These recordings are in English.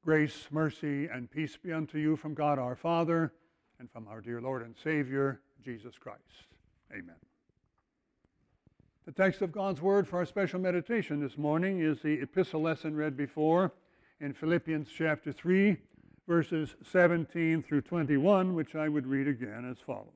Grace, mercy, and peace be unto you from God our Father and from our dear Lord and Savior, Jesus Christ. Amen. The text of God's Word for our special meditation this morning is the epistle lesson read before in Philippians chapter 3, verses 17 through 21, which I would read again as follows.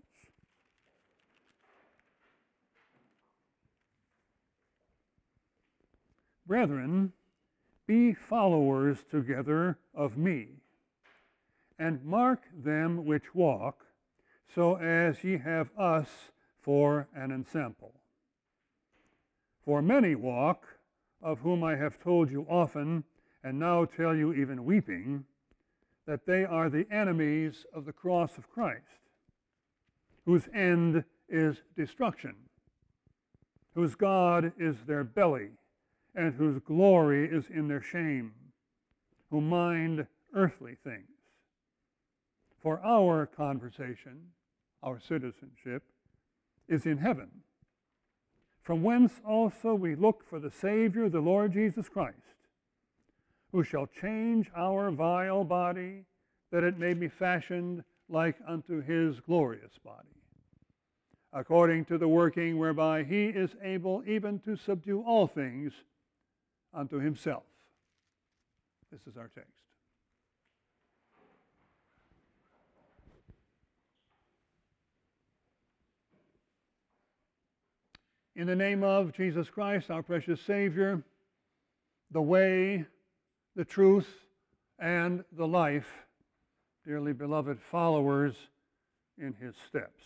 Brethren, be followers together of me, and mark them which walk, so as ye have us for an ensample. For many walk, of whom I have told you often, and now tell you even weeping, that they are the enemies of the cross of Christ, whose end is destruction, whose God is their belly, and whose glory is in their shame, who mind earthly things. For our conversation, our citizenship, is in heaven, from whence also we look for the Savior, the Lord Jesus Christ, who shall change our vile body, that it may be fashioned like unto his glorious body, according to the working whereby he is able even to subdue all things unto himself. This is our text. In the name of Jesus Christ, our precious Savior, the way, the truth, and the life, dearly beloved followers in his steps.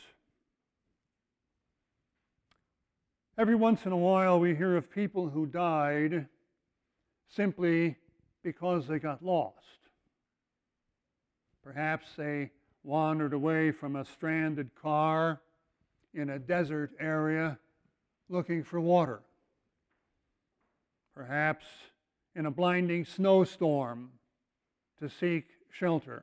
Every once in a while we hear of people who died simply because they got lost. Perhaps they wandered away from a stranded car in a desert area looking for water. Perhaps in a blinding snowstorm to seek shelter,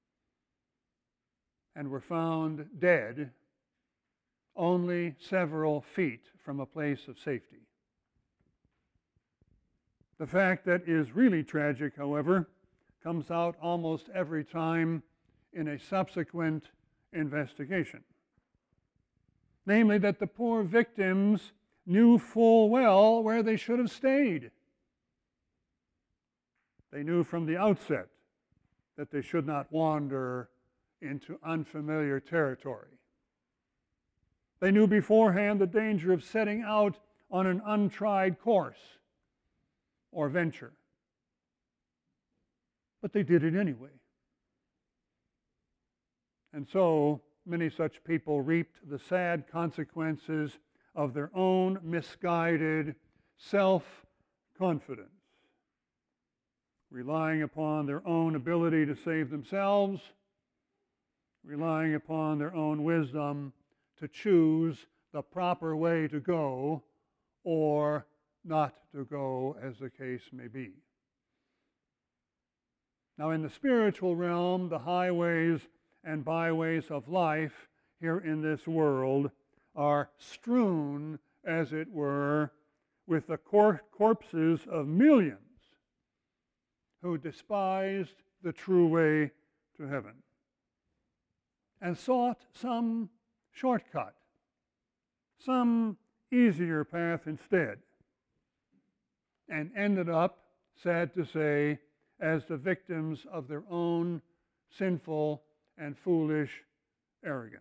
and were found dead only several feet from a place of safety. The fact that is really tragic, however, comes out almost every time in a subsequent investigation. Namely, that the poor victims knew full well where they should have stayed. They knew from the outset that they should not wander into unfamiliar territory. They knew beforehand the danger of setting out on an untried course or venture. But they did it anyway. And so many such people reaped the sad consequences of their own misguided self-confidence, relying upon their own ability to save themselves, relying upon their own wisdom to choose the proper way to go or not to go, as the case may be. Now, in the spiritual realm, the highways and byways of life here in this world are strewn, as it were, with the corpses of millions who despised the true way to heaven and sought some shortcut, some easier path instead, and ended up, sad to say, as the victims of their own sinful and foolish arrogance.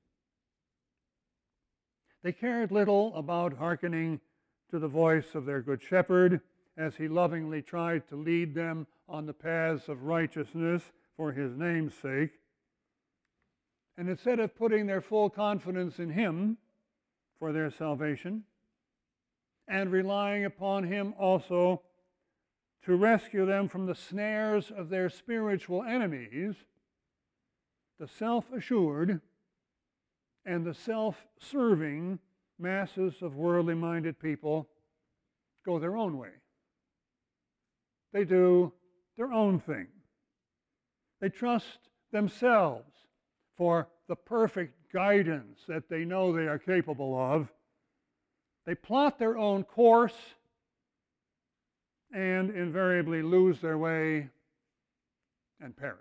They cared little about hearkening to the voice of their good shepherd as he lovingly tried to lead them on the paths of righteousness for his name's sake. And instead of putting their full confidence in him for their salvation and relying upon him also to rescue them from the snares of their spiritual enemies, the self-assured and the self-serving masses of worldly-minded people go their own way. They do their own thing. They trust themselves for the perfect guidance that they know they are capable of. They plot their own course and invariably lose their way and perish.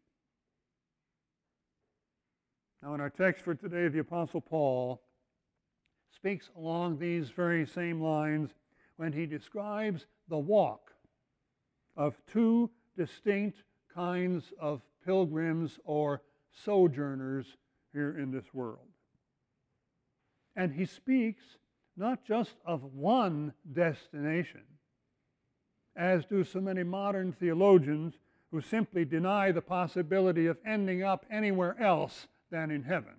Now, in our text for today, the Apostle Paul speaks along these very same lines when he describes the walk of two distinct kinds of pilgrims or sojourners here in this world. And he speaks not just of one destination, as do so many modern theologians who simply deny the possibility of ending up anywhere else than in heaven.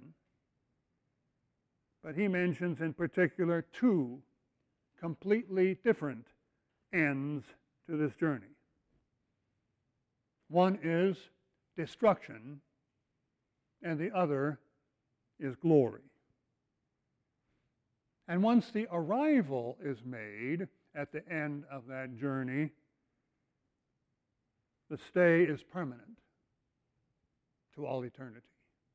But he mentions in particular two completely different ends to this journey. One is destruction, and the other is glory. And once the arrival is made at the end of that journey, the stay is permanent to all eternity.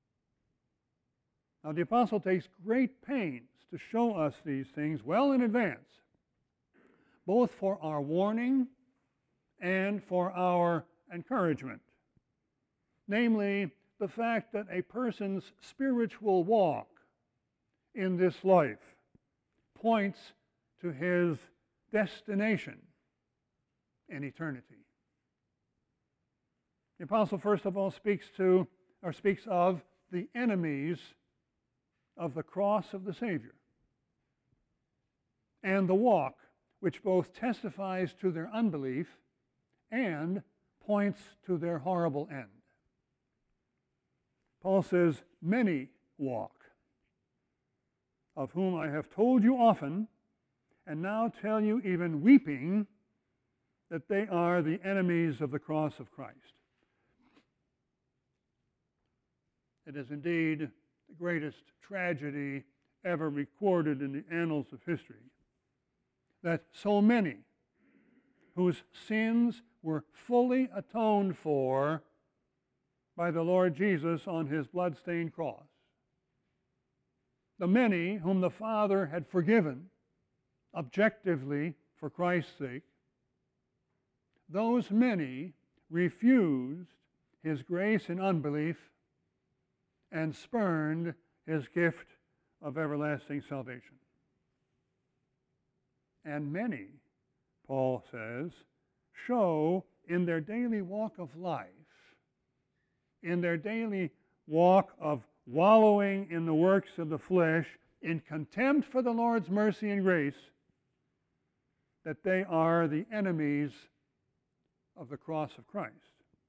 Now, the apostle takes great pains to show us these things well in advance, both for our warning and for our encouragement. Namely, the fact that a person's spiritual walk in this life points to his destination in eternity. The apostle, first of all, speaks of the enemies of the cross of the Savior and the walk which both testifies to their unbelief and points to their horrible end. Paul says, "Many walk, of whom I have told you often, and now tell you even weeping, that they are the enemies of the cross of Christ." It is indeed the greatest tragedy ever recorded in the annals of history that so many whose sins were fully atoned for by the Lord Jesus on his blood-stained cross, the many whom the Father had forgiven objectively for Christ's sake, those many refused his grace in unbelief and spurned his gift of everlasting salvation. And many, Paul says, show in their daily walk of life, in their daily walk of wallowing in the works of the flesh, in contempt for the Lord's mercy and grace, that they are the enemies of the cross of Christ.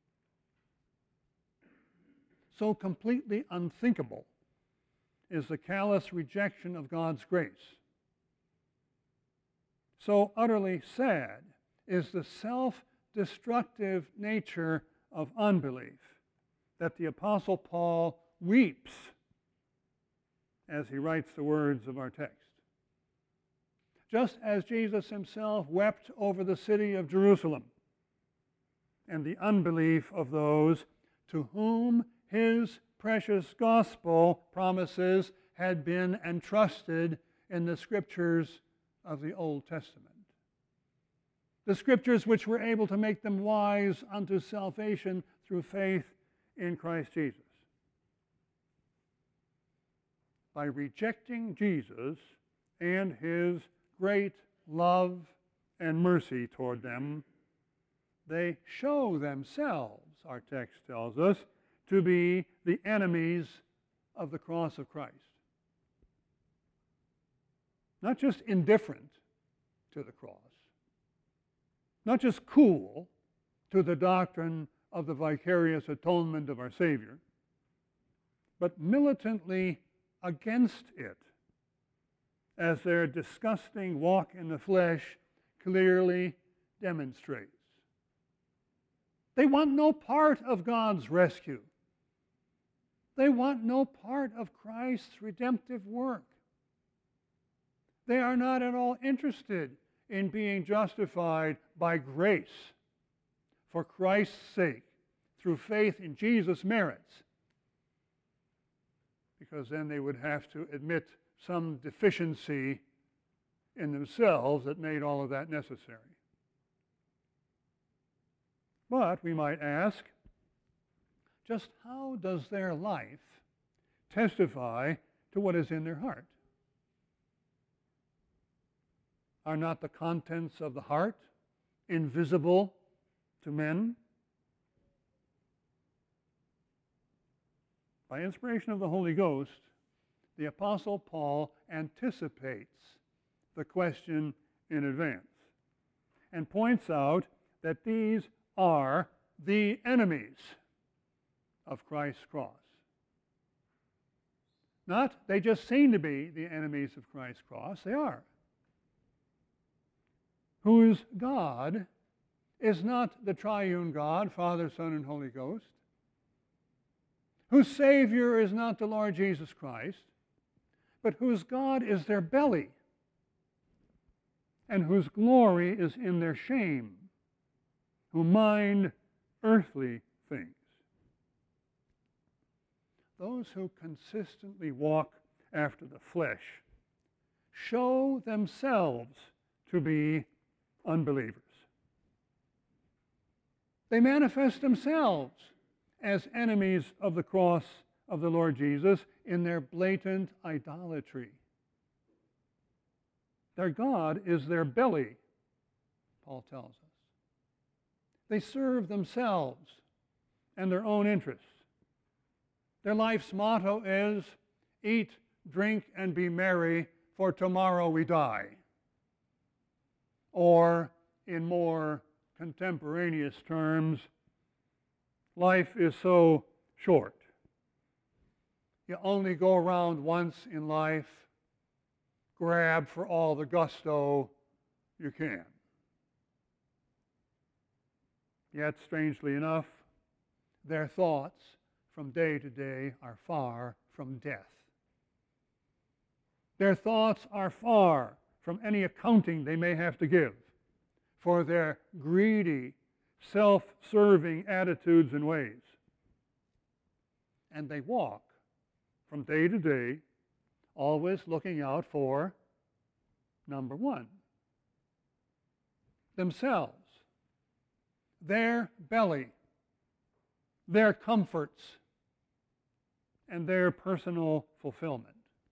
So completely unthinkable is the callous rejection of God's grace. So utterly sad is the self-destructive nature of unbelief that the Apostle Paul weeps as he writes the words of our text. Just as Jesus himself wept over the city of Jerusalem and the unbelief of those to whom his precious gospel promises had been entrusted in the scriptures of the Old Testament. The scriptures which were able to make them wise unto salvation through faith in Christ Jesus. By rejecting Jesus and his great love and mercy toward them, they show themselves, our text tells us, to be the enemies of the cross of Christ. Not just indifferent to the cross, not just cool to the doctrine of the vicarious atonement of our Savior, but militantly against it, as their disgusting walk in the flesh clearly demonstrates. They want no part of God's rescue. They want no part of Christ's redemptive work. They are not at all interested in being justified by grace for Christ's sake through faith in Jesus' merits, because then they would have to admit some deficiency in themselves that made all of that necessary. But we might ask, just how does their life testify to what is in their heart? Are not the contents of the heart invisible to men? By inspiration of the Holy Ghost, the Apostle Paul anticipates the question in advance and points out that these are the enemies of Christ's cross. Not they just seem to be the enemies of Christ's cross, they are. Whose God is not the triune God, Father, Son, and Holy Ghost, whose Savior is not the Lord Jesus Christ, but whose God is their belly, and whose glory is in their shame, who mind earthly things. Those who consistently walk after the flesh show themselves to be unbelievers. They manifest themselves as enemies of the cross of the Lord Jesus in their blatant idolatry. Their God is their belly, Paul tells us. They serve themselves and their own interests. Their life's motto is, eat, drink, and be merry, for tomorrow we die. Or, in more contemporaneous terms, life is so short. You only go around once in life, grab for all the gusto you can. Yet, strangely enough, their thoughts from day to day are far from death. Their thoughts are far from any accounting they may have to give for their greedy, self-serving attitudes and ways. And they walk from day to day, always looking out for, number one, themselves, their belly, their comforts, and their personal fulfillment.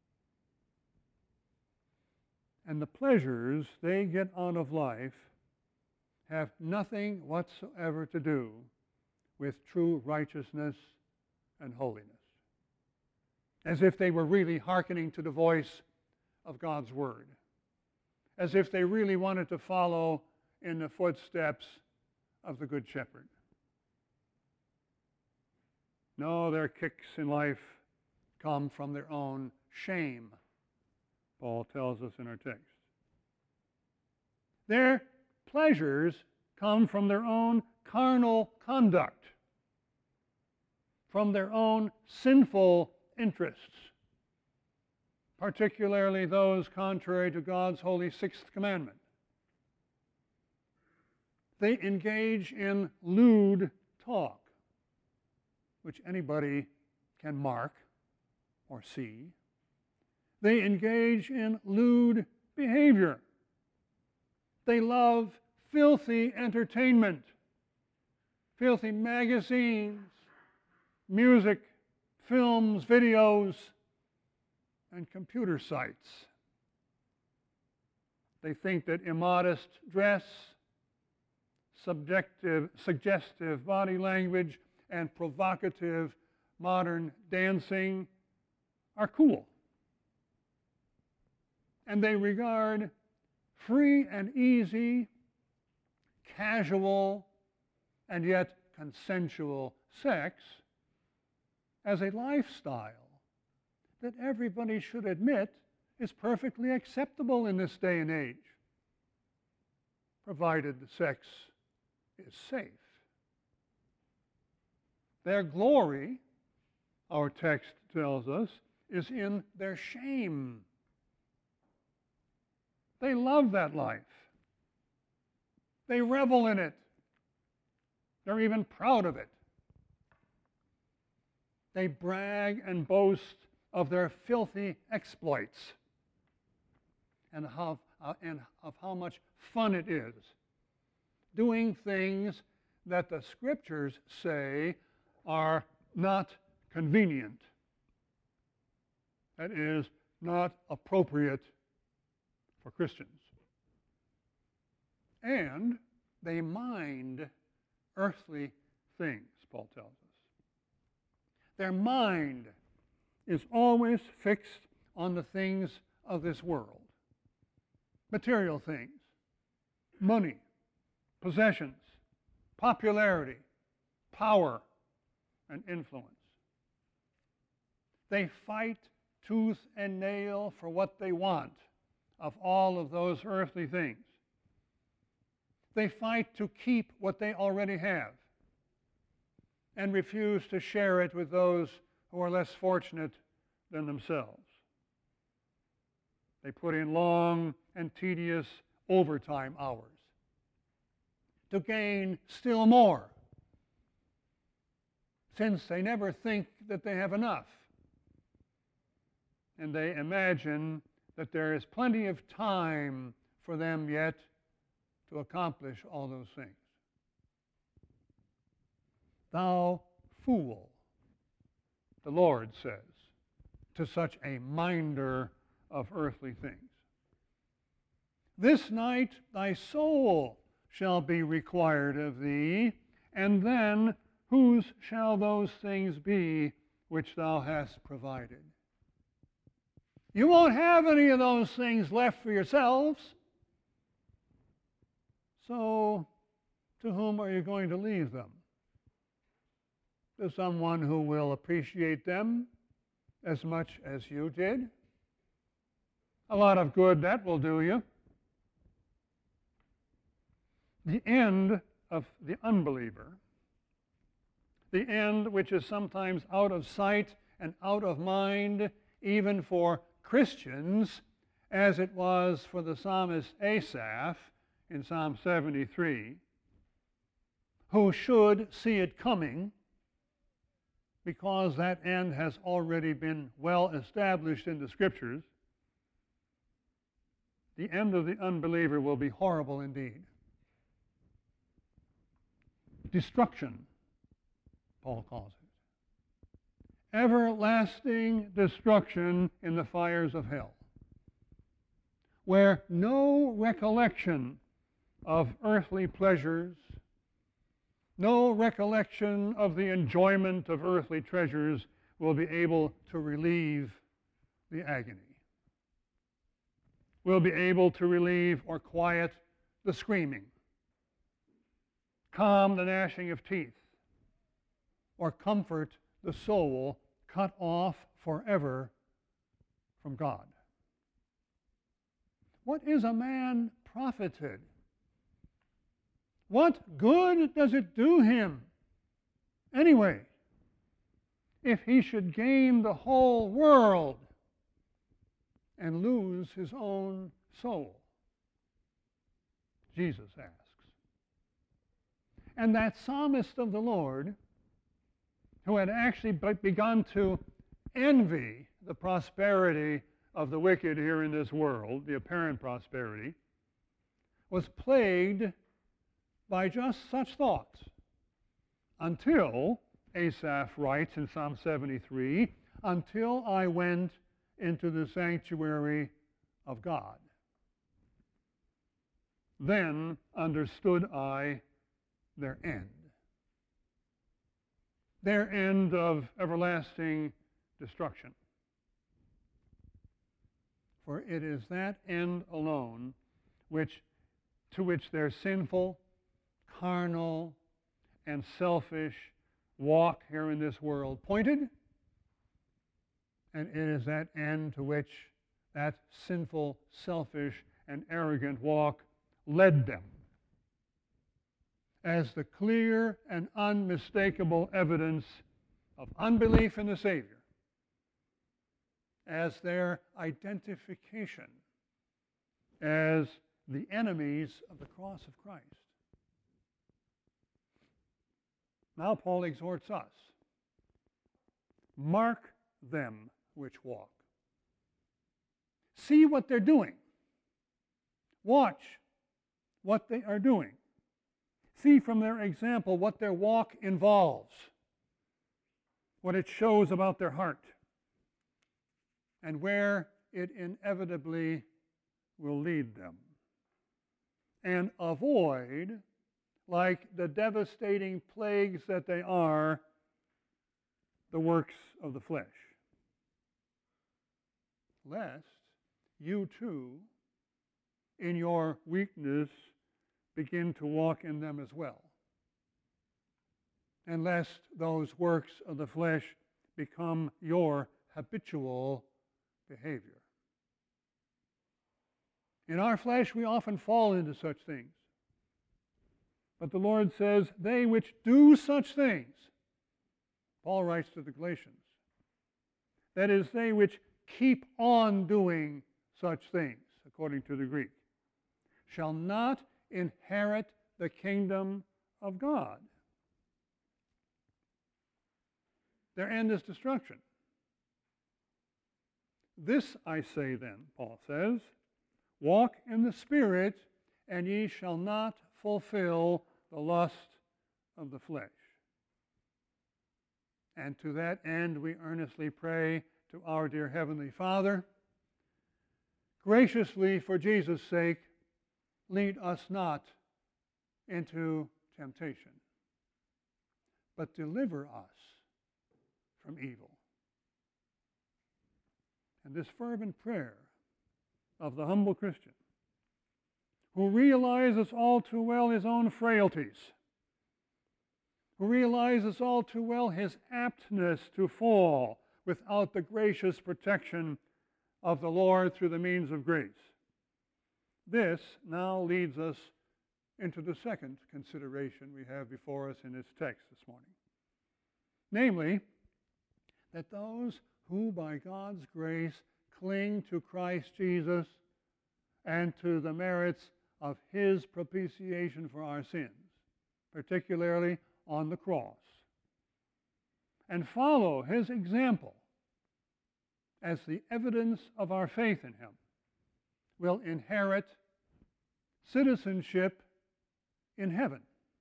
And the pleasures they get out of life have nothing whatsoever to do with true righteousness and holiness. As if they were really hearkening to the voice of God's Word. As if they really wanted to follow in the footsteps of the Good Shepherd. No, their kicks in life come from their own shame, Paul tells us in our text. Their pleasures come from their own carnal conduct, from their own sinful interests, particularly those contrary to God's holy sixth commandment. They engage in lewd talk, which anybody can mark or see. They engage in lewd behavior. They love filthy entertainment, filthy magazines, music, films, videos, and computer sites. They think that immodest dress, suggestive body language, and provocative modern dancing are cool. And they regard free and easy, casual, and yet consensual sex as a lifestyle that everybody should admit is perfectly acceptable in this day and age, provided the sex is safe. Their glory, our text tells us, is in their shame. They love that life. They revel in it. They're even proud of it. They brag and boast of their filthy exploits and of how much fun it is doing things that the Scriptures say are not convenient. That is, not appropriate for Christians. And they mind earthly things, Paul tells us. Their mind is always fixed on the things of this world. Material things, money, possessions, popularity, power, and influence. They fight tooth and nail for what they want of all of those earthly things. They fight to keep what they already have and refuse to share it with those who are less fortunate than themselves. They put in long and tedious overtime hours to gain still more, since they never think that they have enough. And they imagine that there is plenty of time for them yet to accomplish all those things. Thou fool, the Lord says to such a minder of earthly things. This night thy soul shall be required of thee, and then whose shall those things be which thou hast provided? You won't have any of those things left for yourselves. So, to whom are you going to leave them? To someone who will appreciate them as much as you did? A lot of good that will do you. The end of the unbeliever, the end which is sometimes out of sight and out of mind, even for Christians, as it was for the psalmist Asaph in Psalm 73, who should see it coming because that end has already been well established in the Scriptures. The end of the unbeliever will be horrible indeed. Destruction, Paul calls it. Everlasting destruction in the fires of hell, where no recollection of earthly pleasures, no recollection of the enjoyment of earthly treasures will be able to relieve the agony, will be able to relieve or quiet the screaming, calm the gnashing of teeth, or comfort the soul cut off forever from God. What is a man profited? What good does it do him, anyway, if he should gain the whole world and lose his own soul? Jesus asks. And that psalmist of the Lord, who had actually begun to envy the prosperity of the wicked here in this world, the apparent prosperity, was plagued by just such thoughts until, Asaph writes in Psalm 73, until I went into the sanctuary of God. Then understood I their end. Their end of everlasting destruction. For it is that end alone to which their sinful, carnal, and selfish walk here in this world pointed, and it is that end to which that sinful, selfish, and arrogant walk led them, as the clear and unmistakable evidence of unbelief in the Savior, as their identification as the enemies of the cross of Christ. Now Paul exhorts us, mark them which walk. See what they're doing. Watch what they are doing. See from their example what their walk involves. what it shows about their heart, and where it inevitably will lead them. And avoid, like the devastating plagues that they are, the works of the flesh, lest you too, in your weakness, begin to walk in them as well, and lest those works of the flesh become your habitual behavior. In our flesh, we often fall into such things. But the Lord says, they which do such things, Paul writes to the Galatians, that is, they which keep on doing such things, according to the Greek, shall not inherit the kingdom of God. Their end is destruction. This I say then, Paul says, walk in the Spirit, and ye shall not fulfill the lust of the flesh. And to that end we earnestly pray to our dear Heavenly Father, graciously, for Jesus' sake, lead us not into temptation, but deliver us from evil. And this fervent prayer of the humble Christian, who realizes all too well his own frailties, who realizes all too well his aptness to fall without the gracious protection of the Lord through the means of grace. This now leads us into the second consideration we have before us in this text this morning. Namely, that those who by God's grace cling to Christ Jesus and to the merits of His propitiation for our sins, particularly on the cross, and follow His example as the evidence of our faith in Him, will inherit citizenship in heaven.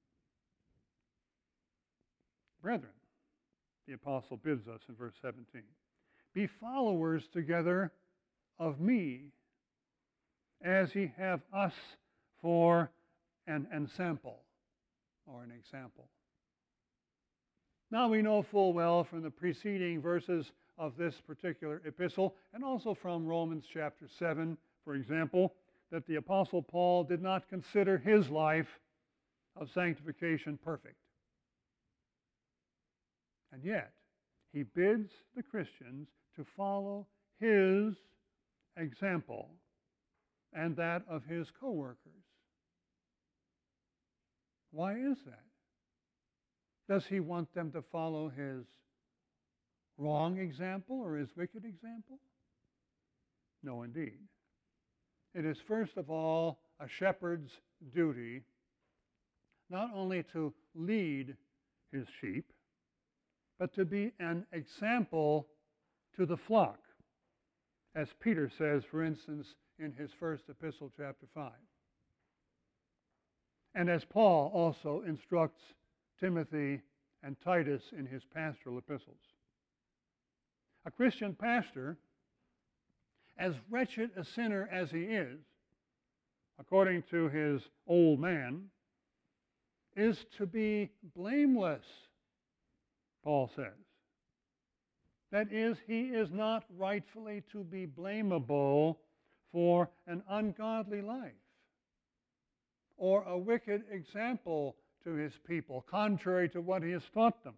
Brethren, the apostle bids us in verse 17, be followers together of me, as ye have us for an ensample, or an example. Now we know full well from the preceding verses of this particular epistle, and also from Romans chapter 7, for example, that the apostle Paul did not consider his life of sanctification perfect. And yet, he bids the Christians to follow his example and that of his co-workers. Why is that? Does he want them to follow his wrong example or his wicked example? No, indeed. It is first of all a shepherd's duty not only to lead his sheep, but to be an example to the flock, as Peter says, for instance, in his first epistle, chapter 5. And as Paul also instructs Timothy and Titus in his pastoral epistles. A Christian pastor, as wretched a sinner as he is, according to his old man, is to be blameless, Paul says. That is, he is not rightfully to be blamable for an ungodly life or a wicked example to his people, contrary to what he has taught them.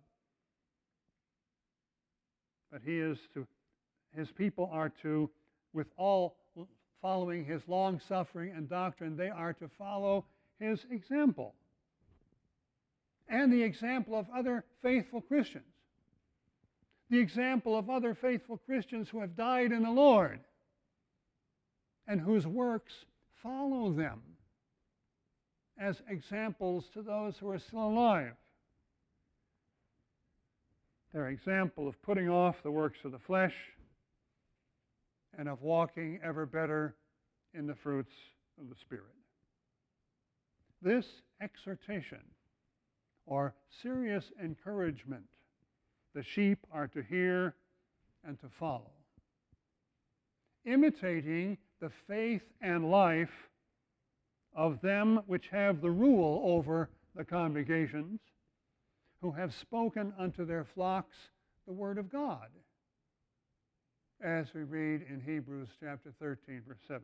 But his people are to, with all following his long suffering and doctrine, they are to follow his example and the example of other faithful Christians. The example of other faithful Christians who have died in the Lord and whose works follow them as examples to those who are still alive. Their example of putting off the works of the flesh and of walking ever better in the fruits of the Spirit. This exhortation or serious encouragement the sheep are to hear and to follow. Imitating the faith and life of them which have the rule over the congregations, who have spoken unto their flocks the word of God, as we read in Hebrews chapter 13, verse 7.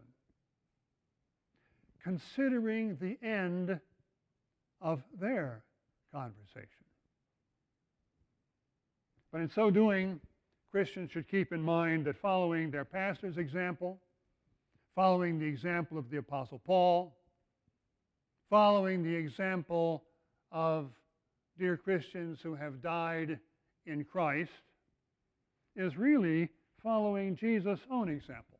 Considering the end of their conversation. But in so doing, Christians should keep in mind that following their pastor's example, following the example of the Apostle Paul, following the example of dear Christians who have died in Christ, is really following Jesus' own example.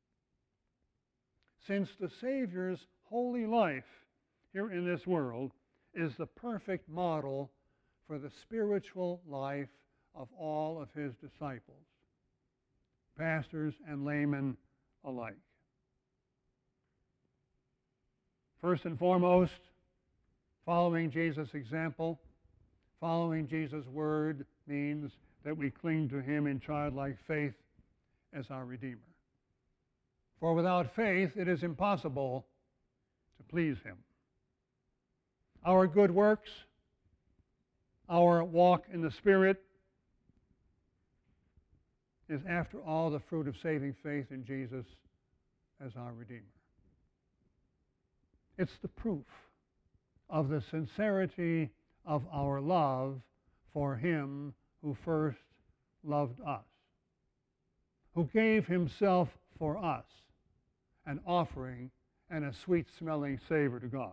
Since the Savior's holy life here in this world is the perfect model for the spiritual life of all of his disciples, pastors and laymen alike. First and foremost, following Jesus' example, following Jesus' word means that we cling to him in childlike faith as our Redeemer. For without faith, it is impossible to please him. Our good works, our walk in the Spirit, is after all the fruit of saving faith in Jesus as our Redeemer. It's the proof of the sincerity of our love for him who first loved us, who gave himself for us, an offering and a sweet-smelling savor to God.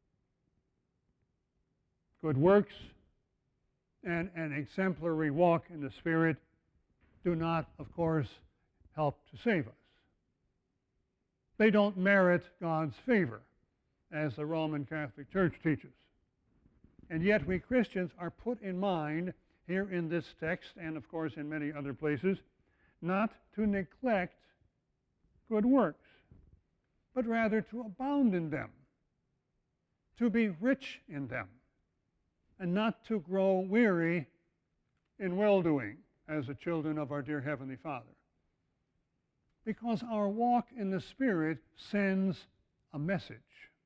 Good works and an exemplary walk in the Spirit do not, of course, help to save us. They don't merit God's favor, as the Roman Catholic Church teaches. And yet we Christians are put in mind here in this text, and of course in many other places, not to neglect good works, but rather to abound in them, to be rich in them, and not to grow weary in well-doing as the children of our dear Heavenly Father. Because our walk in the Spirit sends a message.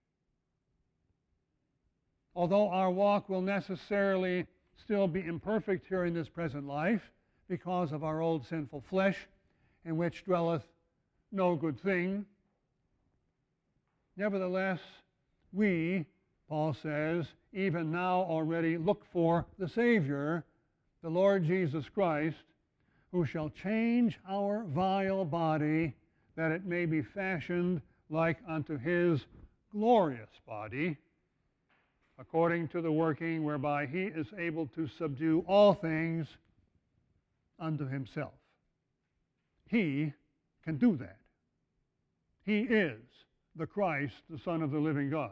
Although our walk will necessarily still be imperfect here in this present life because of our old sinful flesh, in which dwelleth no good thing, nevertheless, we, Paul says, even now already look for the Savior, the Lord Jesus Christ, who shall change our vile body, that it may be fashioned like unto his glorious body, according to the working whereby he is able to subdue all things unto himself. He can do that. He is the Christ, the Son of the living God.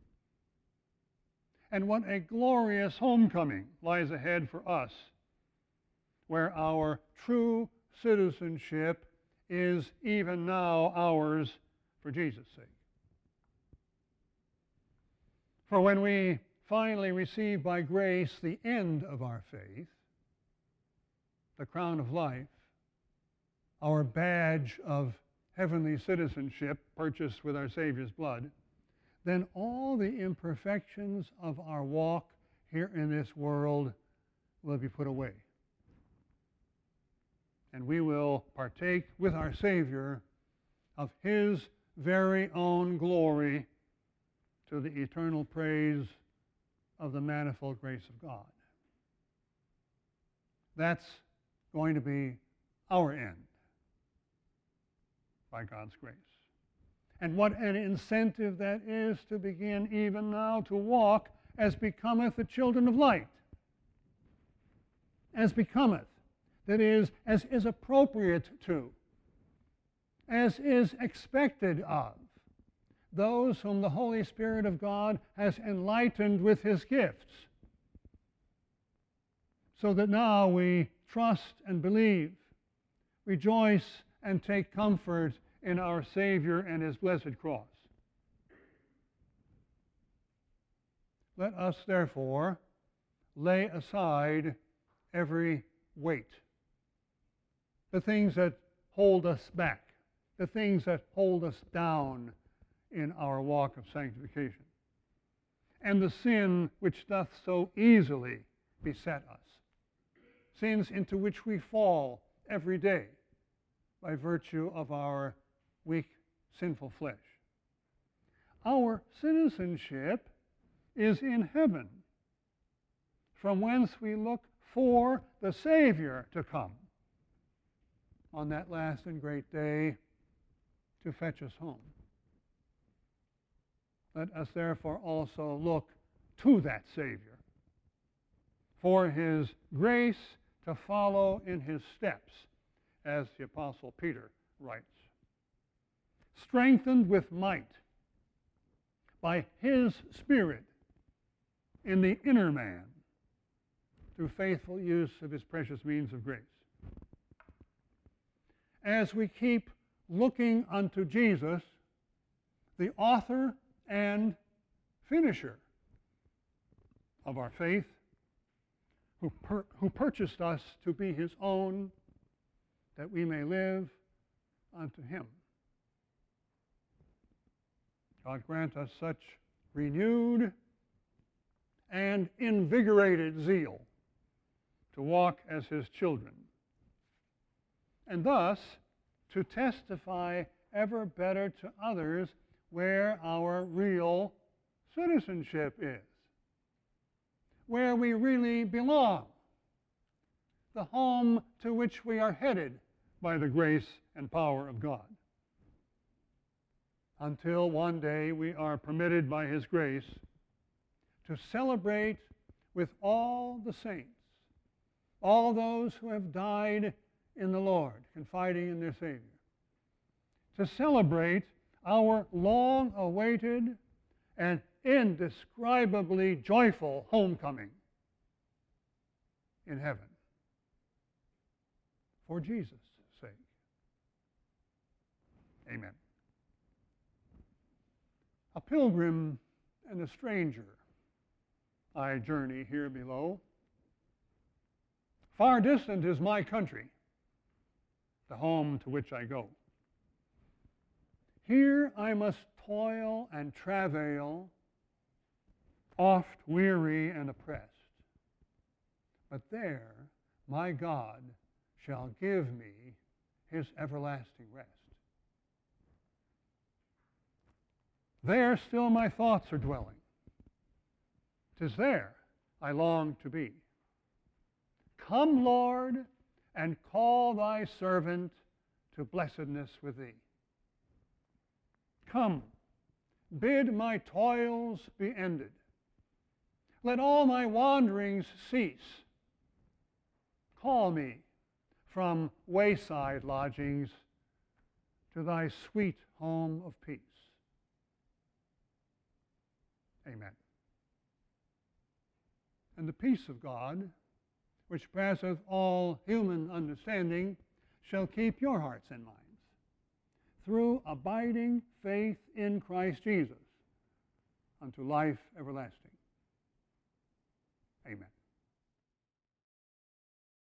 And what a glorious homecoming lies ahead for us, where our true citizenship is even now ours for Jesus' sake. For when we finally receive by grace the end of our faith, the crown of life, our badge of heavenly citizenship purchased with our Savior's blood, then all the imperfections of our walk here in this world will be put away. And we will partake with our Savior of his very own glory to the eternal praise of the manifold grace of God. That's going to be our end by God's grace. And what an incentive that is to begin even now to walk as becometh the children of light. As becometh. That is, as is appropriate to, as is expected of those whom the Holy Spirit of God has enlightened with his gifts, so that now we trust and believe, rejoice and take comfort in our Savior and his blessed cross. Let us therefore lay aside every weight, the things that hold us back, the things that hold us down in our walk of sanctification, and the sin which doth so easily beset us, sins into which we fall every day by virtue of our weak, sinful flesh. Our citizenship is in heaven, from whence we look for the Savior to come on that last and great day to fetch us home. Let us therefore also look to that Savior for his grace to follow in his steps, as the Apostle Peter writes. Strengthened with might by his Spirit in the inner man through faithful use of his precious means of grace. As we keep looking unto Jesus, the author and finisher of our faith, who purchased us to be his own, that we may live unto him. God grant us such renewed and invigorated zeal to walk as his children, and thus to testify ever better to others where our real citizenship is, where we really belong, the home to which we are headed by the grace and power of God, until one day we are permitted by his grace to celebrate with all the saints, all those who have died in the Lord, confiding in their Savior, to celebrate our long-awaited and indescribably joyful homecoming in heaven for Jesus' sake. Amen. A pilgrim and a stranger, I journey here below. Far distant is my country, the home to which I go. Here I must toil and travail, oft weary and oppressed. But there my God shall give me his everlasting rest. There still my thoughts are dwelling. 'Tis there I long to be. Come, Lord, and call thy servant to blessedness with thee. Come, bid my toils be ended. Let all my wanderings cease. Call me from wayside lodgings to thy sweet home of peace. Amen. And the peace of God, which passeth all human understanding, shall keep your hearts and minds through abiding faith in Christ Jesus unto life everlasting. Amen.